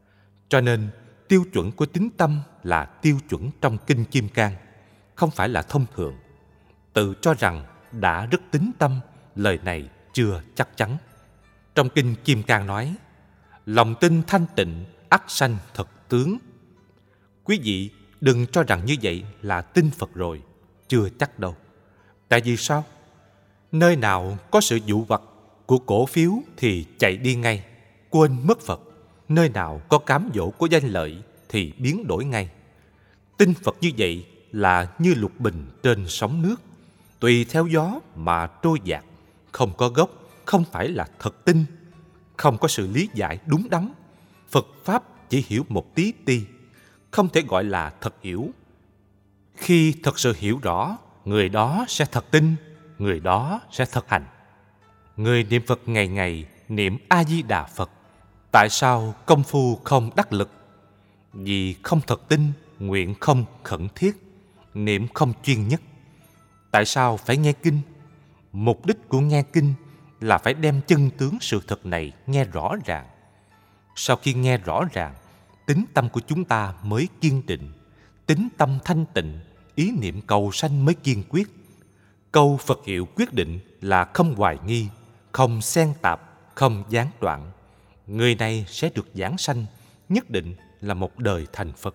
Cho nên, tiêu chuẩn của tín tâm là tiêu chuẩn trong Kinh Kim Cang, không phải là thông thường. Tự cho rằng đã rất tín tâm, lời này chưa chắc chắn. Trong Kinh Kim Cang nói, lòng tin thanh tịnh ắt sanh thật tướng. Quý vị đừng cho rằng như vậy là tin Phật rồi, chưa chắc đâu. Tại vì sao? Nơi nào có sự dụ vật của cổ phiếu thì chạy đi ngay, quên mất Phật. Nơi nào có cám dỗ của danh lợi thì biến đổi ngay. Tin Phật như vậy là như lục bình trên sóng nước, tùy theo gió mà trôi dạt, không có gốc, không phải là thật tin, không có sự lý giải đúng đắn. Phật Pháp chỉ hiểu một tí ti, không thể gọi là thật hiểu. Khi thật sự hiểu rõ, người đó sẽ thật tin, người đó sẽ thật hành. Người niệm Phật ngày ngày, niệm A-di-đà Phật, tại sao công phu không đắc lực? Vì không thật tin, nguyện không khẩn thiết, niệm không chuyên nhất. Tại sao phải nghe kinh? Mục đích của nghe kinh là phải đem chân tướng sự thật này nghe rõ ràng. Sau khi nghe rõ ràng, tín tâm của chúng ta mới kiên định, tín tâm thanh tịnh, ý niệm cầu sanh mới kiên quyết. Câu Phật hiệu quyết định là không hoài nghi, không xen tạp, không gián đoạn. Người này sẽ được giảng sanh, nhất định là một đời thành Phật.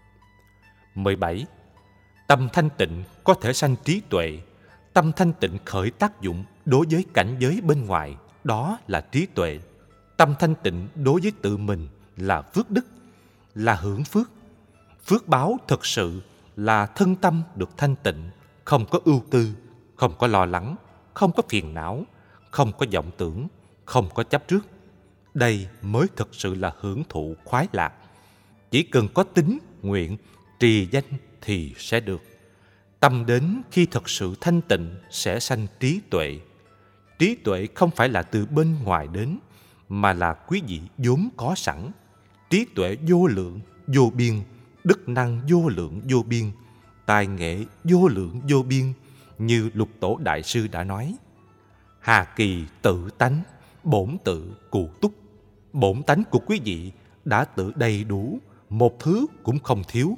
17. Tâm thanh tịnh có thể sanh trí tuệ. Tâm thanh tịnh khởi tác dụng đối với cảnh giới bên ngoài, đó là trí tuệ. Tâm thanh tịnh đối với tự mình là phước đức, là hưởng phước. Phước báo thực sự là thân tâm được thanh tịnh, không có ưu tư, không có lo lắng, không có phiền não, không có vọng tưởng, không có chấp trước. Đây mới thực sự là hưởng thụ khoái lạc. Chỉ cần có tín, nguyện, trì danh thì sẽ được. Tâm đến khi thật sự thanh tịnh sẽ sanh trí tuệ. Trí tuệ không phải là từ bên ngoài đến, mà là quý vị vốn có sẵn. Trí tuệ vô lượng, vô biên, đức năng vô lượng vô biên, tài nghệ vô lượng vô biên, như Lục Tổ Đại Sư đã nói. Hà kỳ tự tánh, bổn tự cụ túc. Bổn tánh của quý vị đã tự đầy đủ, một thứ cũng không thiếu.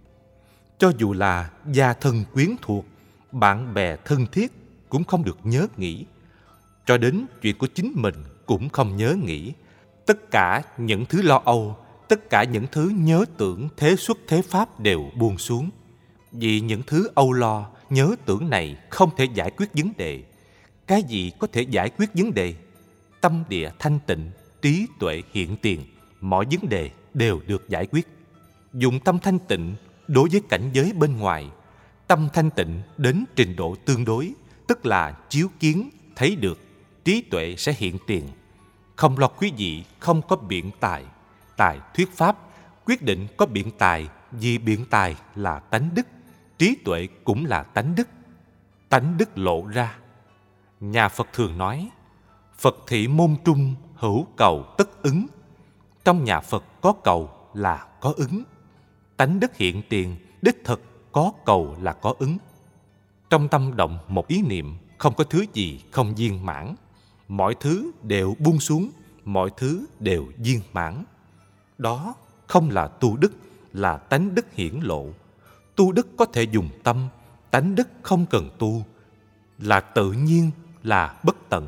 Cho dù là gia thân quyến thuộc, bạn bè thân thiết cũng không được nhớ nghĩ. Cho đến chuyện của chính mình cũng không nhớ nghĩ. Tất cả những thứ lo âu, tất cả những thứ nhớ tưởng thế xuất thế pháp đều buông xuống. Vì những thứ âu lo, nhớ tưởng này không thể giải quyết vấn đề. Cái gì có thể giải quyết vấn đề? Tâm địa thanh tịnh, trí tuệ hiện tiền, mọi vấn đề đều được giải quyết. Dùng tâm thanh tịnh đối với cảnh giới bên ngoài. Tâm thanh tịnh đến trình độ tương đối, tức là chiếu kiến, thấy được, trí tuệ sẽ hiện tiền. Không lo quý vị không có biện tài, tài thuyết pháp, quyết định có biện tài, vì biện tài là tánh đức, trí tuệ cũng là tánh đức. Tánh đức lộ ra. Nhà Phật thường nói, Phật thị môn trung, hữu cầu tất ứng. Trong nhà Phật có cầu là có ứng. Tánh đức hiện tiền, đích thực có cầu là có ứng. Trong tâm động một ý niệm, không có thứ gì không viên mãn. Mọi thứ đều buông xuống, mọi thứ đều viên mãn. Đó không là tu đức, là tánh đức hiển lộ. Tu đức có thể dùng tâm, tánh đức không cần tu, là tự nhiên, là bất tận.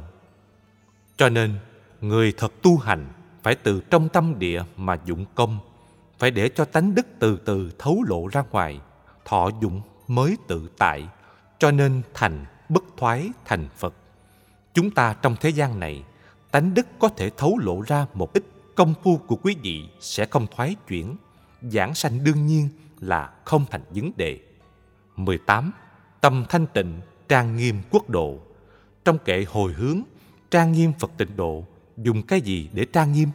Cho nên, người thật tu hành phải từ trong tâm địa mà dụng công, phải để cho tánh đức từ từ thấu lộ ra ngoài, thọ dụng mới tự tại, cho nên thành bất thoái thành Phật. Chúng ta trong thế gian này, tánh đức có thể thấu lộ ra một ít, công phu của quý vị sẽ không thoái chuyển, giảng sanh đương nhiên là không thành vấn đề. 18. Tâm thanh tịnh, trang nghiêm quốc độ. Trong kệ hồi hướng, trang nghiêm Phật tịnh độ, dùng cái gì để trang nghiêm?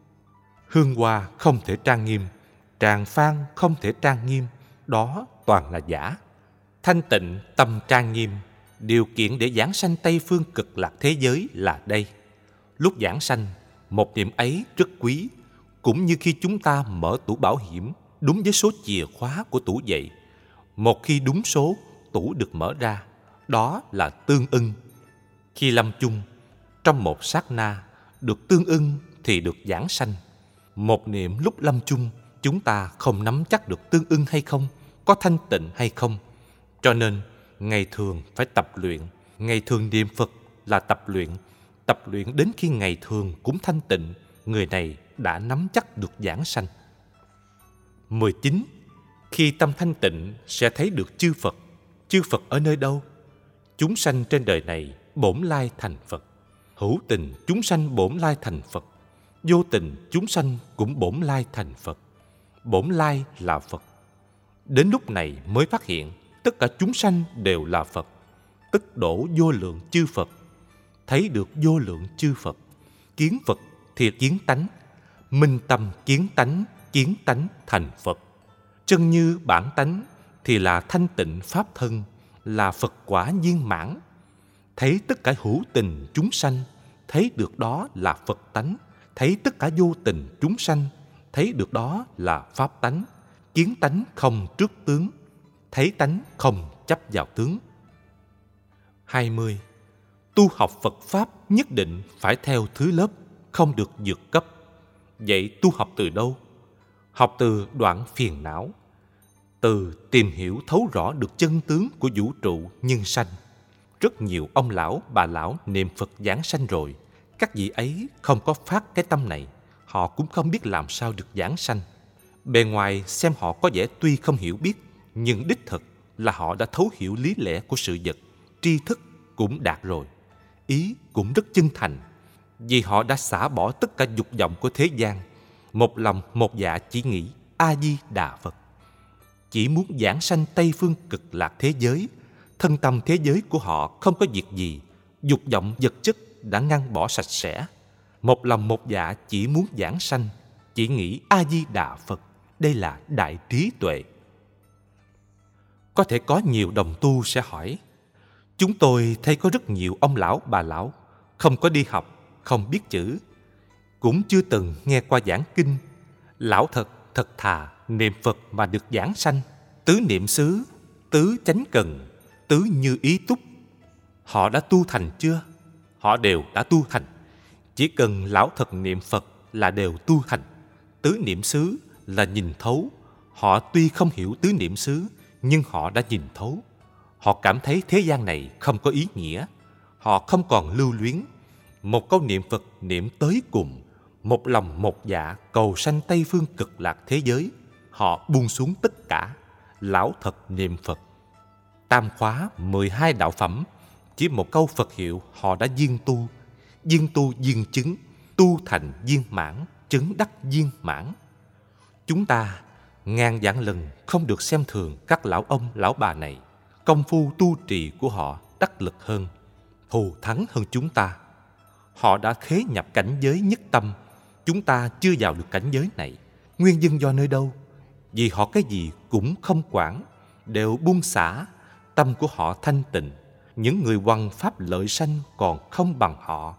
Hương hoa không thể trang nghiêm, tràng phan không thể trang nghiêm, đó toàn là giả. Thanh tịnh, tâm trang nghiêm, điều kiện để giảng sanh Tây phương cực lạc thế giới là đây. Lúc giảng sanh, một niệm ấy rất quý, cũng như khi chúng ta mở tủ bảo hiểm đúng với số chìa khóa của tủ vậy. Một khi đúng số, tủ được mở ra, đó là tương ưng. Khi lâm chung, trong một sát na, được tương ưng thì được giảng sanh. Một niệm lúc lâm chung, chúng ta không nắm chắc được tương ưng hay không, có thanh tịnh hay không. Cho nên, ngày thường phải tập luyện. Ngày thường niệm Phật là tập luyện đến khi ngày thường cũng thanh tịnh, người này đã nắm chắc được giảng sanh. 19. Khi tâm thanh tịnh sẽ thấy được chư Phật. Chư Phật ở nơi đâu? Chúng sanh trên đời này bổn lai thành Phật. Hữu tình chúng sanh bổn lai thành Phật. Vô tình chúng sanh cũng bổn lai thành Phật. Bổn lai là Phật. Đến lúc này mới phát hiện tất cả chúng sanh đều là Phật, tức đổ vô lượng chư Phật. Thấy được vô lượng chư Phật, kiến Phật thì kiến tánh, minh tâm kiến tánh thành Phật. Chân như bản tánh thì là thanh tịnh pháp thân, là Phật quả viên mãn. Thấy tất cả hữu tình chúng sanh, thấy được đó là Phật tánh. Thấy tất cả vô tình chúng sanh, thấy được đó là pháp tánh. Kiến tánh không trước tướng, thấy tánh không chấp vào tướng. 20. Tu học Phật Pháp nhất định phải theo thứ lớp, không được vượt cấp. Vậy tu học từ đâu? Học từ đoạn phiền não, từ tìm hiểu thấu rõ được chân tướng của vũ trụ nhân sanh. Rất nhiều ông lão, bà lão niệm Phật giảng sanh rồi, các vị ấy không có phát cái tâm này, họ cũng không biết làm sao được giảng sanh. Bề ngoài xem họ có vẻ tuy không hiểu biết, nhưng đích thực là họ đã thấu hiểu lý lẽ của sự vật, tri thức cũng đạt rồi, ý cũng rất chân thành, vì họ đã xả bỏ tất cả dục vọng của thế gian, một lòng một dạ chỉ nghĩ A-di-đà Phật. Chỉ muốn giảng sanh Tây phương cực lạc thế giới. Thân tâm thế giới của họ không có việc gì, dục vọng vật chất đã ngăn bỏ sạch sẽ. Một lòng một dạ chỉ muốn giảng sanh, chỉ nghĩ A-di-đà Phật. Đây là đại trí tuệ. Có thể có nhiều đồng tu sẽ hỏi, chúng tôi thấy có rất nhiều ông lão bà lão không có đi học, không biết chữ, cũng chưa từng nghe qua giảng kinh. Lão thật thà niệm Phật mà được giảng sanh. Tứ niệm xứ, tứ chánh cần, tứ như ý túc. Họ đã tu thành chưa? Họ đều đã tu thành. Chỉ cần lão thật niệm Phật là đều tu thành. Tứ niệm xứ là nhìn thấu. Họ tuy không hiểu tứ niệm xứ, nhưng họ đã nhìn thấu. Họ cảm thấy thế gian này không có ý nghĩa. Họ không còn lưu luyến. Một câu niệm Phật niệm tới cùng, một lòng một dạ cầu sanh Tây phương cực lạc thế giới. Họ buông xuống tất cả. Lão thật niệm Phật. Tam khóa 12 đạo phẩm, chỉ một câu Phật hiệu họ đã viên tu viên chứng, tu thành viên mãn, chứng đắc viên mãn. Chúng ta ngàn vạn lần không được xem thường các lão ông lão bà này. Công phu tu trì của họ đắc lực hơn, thù thắng hơn chúng ta. Họ đã khế nhập cảnh giới nhất tâm. Chúng ta chưa vào được cảnh giới này. Nguyên nhân do nơi đâu? Vì họ cái gì cũng không quản, đều buông xả. Tâm của họ thanh tịnh. Những người hoằng pháp lợi sanh còn không bằng họ.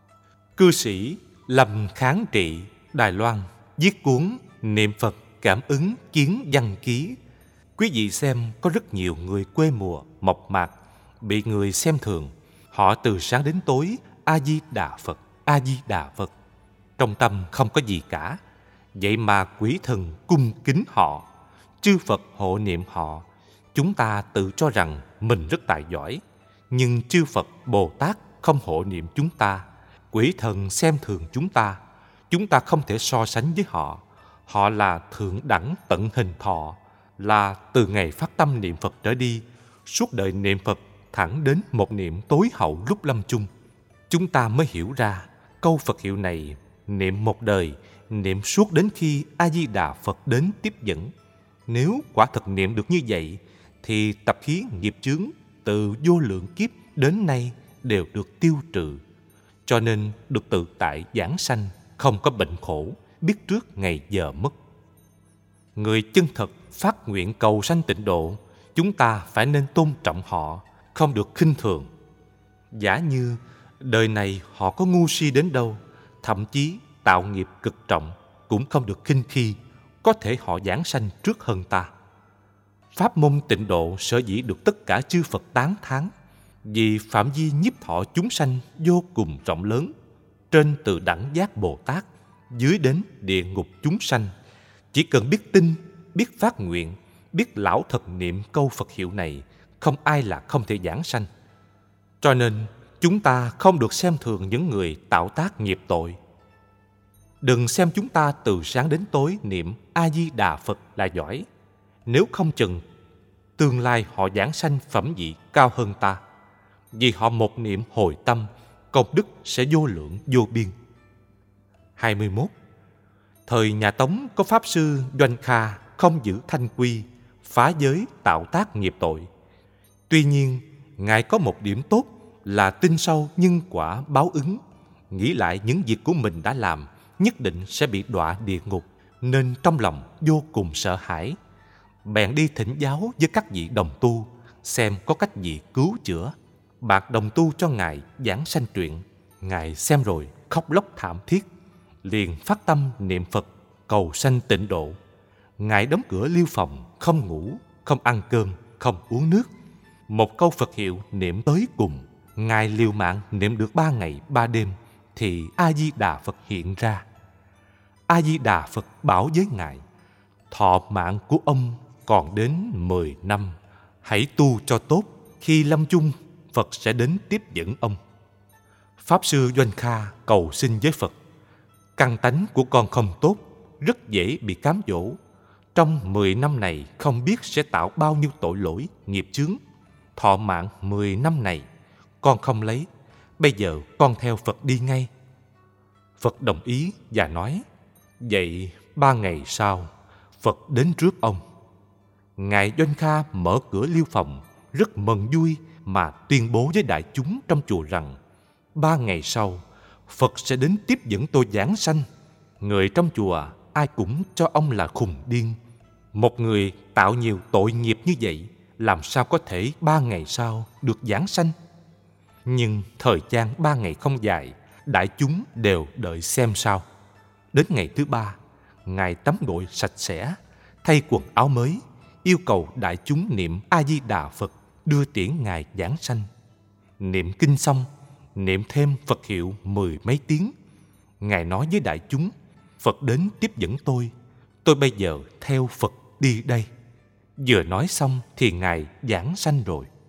Cư sĩ Lâm Kháng Trị, Đài Loan viết cuốn Niệm Phật Cảm ứng Kiến Văn Ký. Quý vị xem, có rất nhiều người quê mùa, mộc mạc, bị người xem thường. Họ từ sáng đến tối A-di-đà Phật, A-di-đà Phật. Trong tâm không có gì cả. Vậy mà quỷ thần cung kính họ, chư Phật hộ niệm họ. Chúng ta tự cho rằng mình rất tài giỏi, nhưng chư Phật Bồ Tát không hộ niệm chúng ta. Quỷ thần xem thường chúng ta. Chúng ta không thể so sánh với họ. Họ là thượng đẳng tận hình thọ, là từ ngày phát tâm niệm Phật trở đi, suốt đời niệm Phật thẳng đến một niệm tối hậu lúc lâm chung. Chúng ta mới hiểu ra câu Phật hiệu này niệm một đời, niệm suốt đến khi A-di-đà Phật đến tiếp dẫn. Nếu quả thật niệm được như vậy, thì tập khí nghiệp chướng từ vô lượng kiếp đến nay đều được tiêu trừ. Cho nên được tự tại giảng sanh, không có bệnh khổ, biết trước ngày giờ mất. Người chân thật phát nguyện cầu sanh tịnh độ, chúng ta phải nên tôn trọng họ, không được khinh thường. Giả như đời này họ có ngu si đến đâu, thậm chí tạo nghiệp cực trọng, cũng không được khinh khi. Có thể họ giảng sanh trước hơn ta. Pháp môn tịnh độ sở dĩ được tất cả chư Phật tán thán, vì phạm vi nhiếp thọ chúng sanh vô cùng rộng lớn, trên từ đẳng giác Bồ Tát dưới đến địa ngục chúng sanh. Chỉ cần biết tin, biết phát nguyện, biết lão thật niệm câu Phật hiệu này, không ai là không thể giảng sanh. Cho nên chúng ta không được xem thường những người tạo tác nghiệp tội. Đừng xem chúng ta từ sáng đến tối niệm A-di-đà Phật là giỏi. Nếu không chừng tương lai họ giảng sanh phẩm vị cao hơn ta. Vì họ một niệm hồi tâm, công đức sẽ vô lượng vô biên. 21. Thời nhà Tống có Pháp Sư Doanh Kha không giữ thanh quy, phá giới tạo tác nghiệp tội. Tuy nhiên, Ngài có một điểm tốt là tin sâu nhân quả báo ứng. Nghĩ lại những việc của mình đã làm, nhất định sẽ bị đọa địa ngục, nên trong lòng vô cùng sợ hãi. Bèn đi thỉnh giáo với các vị đồng tu, xem có cách gì cứu chữa. Bạc đồng tu cho Ngài giảng sanh truyện. Ngài xem rồi khóc lóc thảm thiết, liền phát tâm niệm Phật cầu sanh tịnh độ. Ngài đóng cửa liêu phòng, không ngủ, không ăn cơm, không uống nước. Một câu Phật hiệu niệm tới cùng, Ngài liều mạng niệm được 3 ngày 3 đêm thì A-di-đà Phật hiện ra. A-di-đà Phật bảo với Ngài: thọ mạng của ông còn đến 10 năm, hãy tu cho tốt, khi lâm chung Phật sẽ đến tiếp dẫn ông. Pháp Sư Doanh Kha cầu xin với Phật: căn tánh của con không tốt, rất dễ bị cám dỗ. Trong 10 năm này không biết sẽ tạo bao nhiêu tội lỗi, nghiệp chướng. Thọ mạng 10 năm này con không lấy, bây giờ con theo Phật đi ngay. Phật đồng ý và nói: vậy 3 ngày sau Phật đến trước ông. Ngài Doanh Kha mở cửa liêu phòng, rất mừng vui mà tuyên bố với đại chúng trong chùa rằng 3 ngày sau Phật sẽ đến tiếp dẫn tôi giảng sanh. Người trong chùa ai cũng cho ông là khùng điên. Một người tạo nhiều tội nghiệp như vậy, làm sao có thể 3 ngày sau được giảng sanh? Nhưng thời gian 3 ngày không dài, đại chúng đều đợi xem sao. Đến ngày thứ 3, Ngài tắm gội sạch sẽ, thay quần áo mới, yêu cầu đại chúng niệm A-di-đà Phật đưa tiễn Ngài giảng sanh. Niệm kinh xong, niệm thêm Phật hiệu 10 mấy tiếng. Ngài nói với đại chúng: Phật đến tiếp dẫn tôi bây giờ theo Phật đi đây. Vừa nói xong thì Ngài giảng sanh rồi.